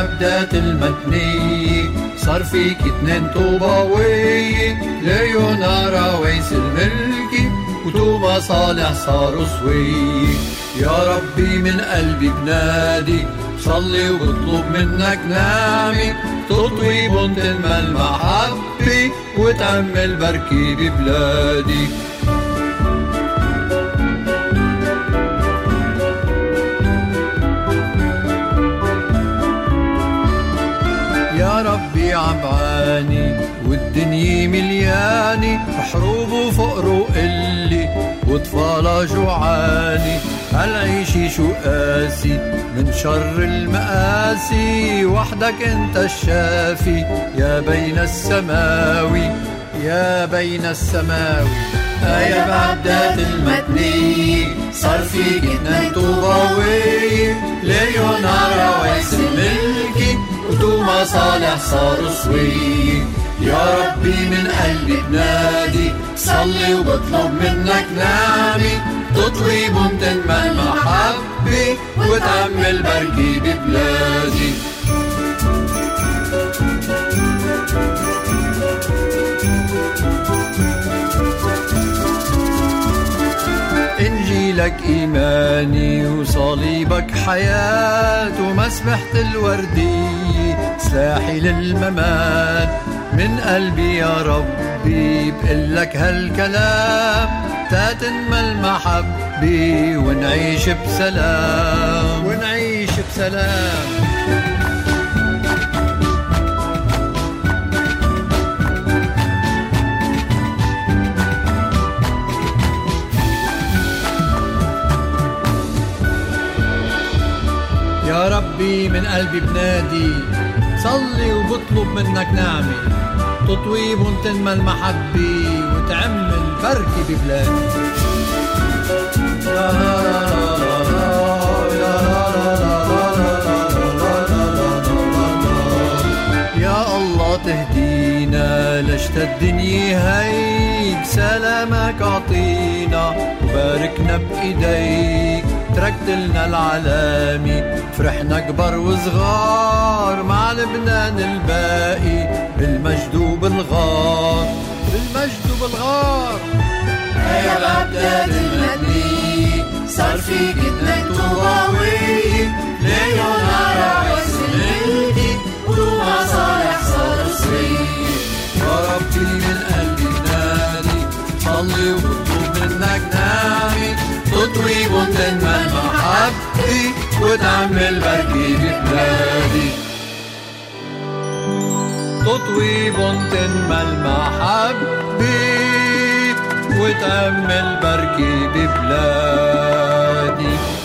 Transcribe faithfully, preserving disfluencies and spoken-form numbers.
بعبدات المتني صار فيك اتنين طوباوي، ليونارا ويس الملكي وطوبى صالح صاروا سوي. يا ربي من قلبي بنادي صلي وبطلب منك نعمي، تطوي بنت المحبة وتعمل بركي ببلادي. يا ربي عبعاني والدنيا ملياني، حروب وفقر وقلي وطفالة جوعاني، هالعيشي شو قاسي من شر المآسي، وحدك انت الشافي يا بين السماوي يا بين السماوي. يا بعبدات المتني صار فيك اتنين طوباوي، ليونارا ويس الملكي وتوما صالح صاروا سوي. يا ربي من قلبي بنادي صلي وبطلب منك نعمي، تطوي بنت ما المحبة وتعمل بركي ببلادي. إنجيلك إيماني وصليبك حياة، ومسبحة الوردية سلاحي للممات. من قلبي يا ربي بقلك هالكلام، تاتنمى المحبة ونعيش بسلام ونعيش بسلام. يا ربي من قلبي بنادي صلي وبطلب منك نعمة، تطوي وتنمى المحبة وتعمل بركة ببلادي. يا الله تهدينا لشت الدنيا هي، بسلامك اعطينا وباركنا بايديك. تركت لنا العلامي فرحنا كبر وصغار، مع لبنان الباقي بالمجد وبالغار بالمجد وبالغار. يا بعبدات المتني صار فيك اتنين طوباوي، ليونارا ويس الملكي وطوبى صالح صاروا سوي. يا ربي من قلبي بنادي صلي وبطلب منك نعمي، تطوي بنت ما المحبة وتعمل بركي ببلادي. تطوي بنت ما المحبة وتعمل بركي ببلادي.